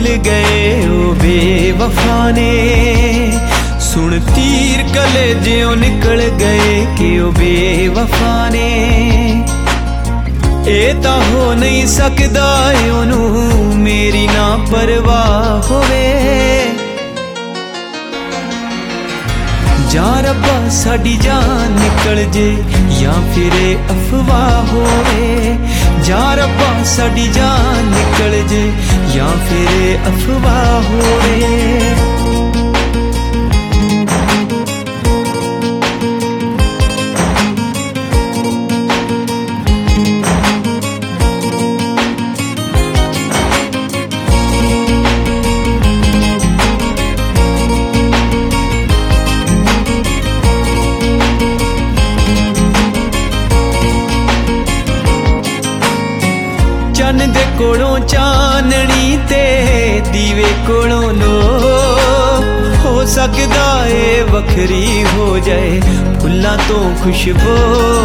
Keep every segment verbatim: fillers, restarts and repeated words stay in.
भुल गए ओ बेवफा ने। सुन तीर कलेजियों निकल गए कि ओ बेवफा ने। ए तां हो नहीं सकदा ओनू मेरी ना परवाह होवे। जा रब्बा साडी जान निकल जे या फिर अफवाह होवे। जा रब्बा साडी जान निकल जे या फिर अफवाह होवे। चन दे कोलों चाननी ते दीवे कोलों लो। हो सकदा ए वखरी हो जाए फुल्लां तो खुशबू।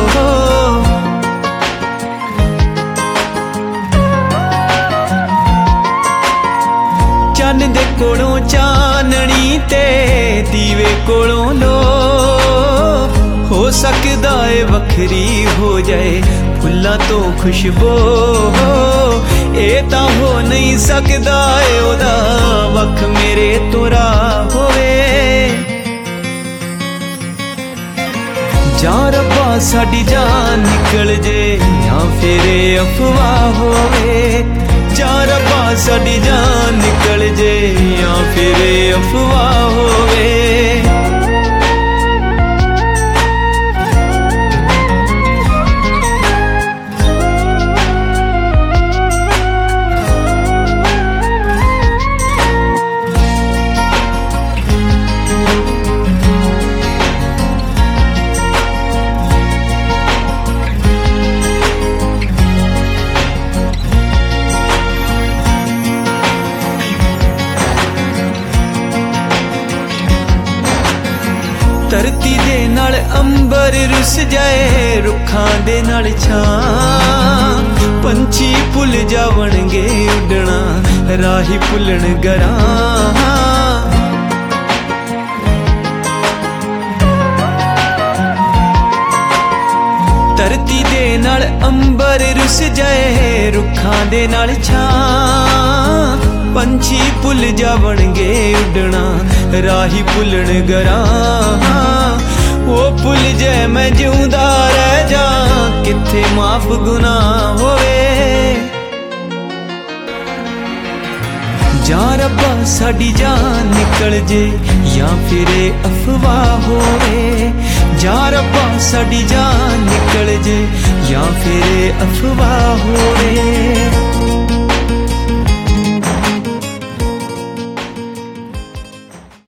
चन दे कोलों चाननी ते दीवे कोलों लो। हो सकदा ए वखरी हो जाए फुल्लां तो खुशबू। ए तां हो नहीं सकदा ए ओदा वख मेरे तो राह होवे। जा रब्बा साडी जान निकल जे या फिर अफवाह होवे। जा रब्बा साडी जान निकल जे या फिर अफवाह होवे। धरती दे नाल अंबर रुस जाए रुखां दे नाल छां। पंछी भुल जावणगे उडना राही भुलन गरां। धरती दे नाल अंबर रुस जाए रुखां दे नाल छां। पंछी भुल जावणगे उडना राही भुलन गरां। वो भुल जाए मैं जिउंदा रह जा किथे माफ गुनाह होवे। जा रब्बा साडी जान निकल जे या फिर अफवाह होवे। जा रब्बा साडी जान निकल जे या फिर अफवाह होवे।